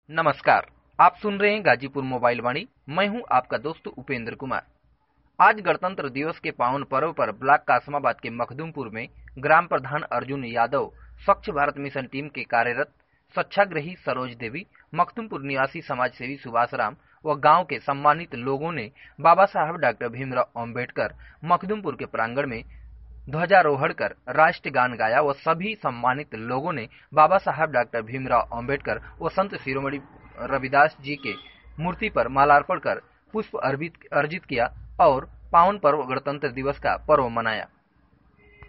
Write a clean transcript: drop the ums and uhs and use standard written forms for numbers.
नमस्कार। आप सुन रहे हैं गाजीपुर मोबाइल वाणी। मैं हूं आपका दोस्त उपेंद्र कुमार। आज गणतंत्र दिवस के पावन पर्व पर ब्लॉक कासमाबाद के मखदूमपुर में ग्राम प्रधान अर्जुन यादव, स्वच्छ भारत मिशन टीम के कार्यरत स्वच्छाग्रही सरोज देवी, मखदूमपुर निवासी समाज सेवी सुभाष राम व गांव के सम्मानित लोगों ने बाबा साहब डॉक्टर भीमराव अम्बेडकर मखदूमपुर के प्रांगण में ध्वजारोहण कर राष्ट्रगान गाया व सभी सम्मानित लोगों ने बाबा साहब डॉक्टर भीमराव अम्बेडकर व संत शिरोमणि रविदास जी के मूर्ति पर मालार्पण कर पुष्प अर्पित किया और पावन पर्व गणतंत्र दिवस का पर्व मनाया।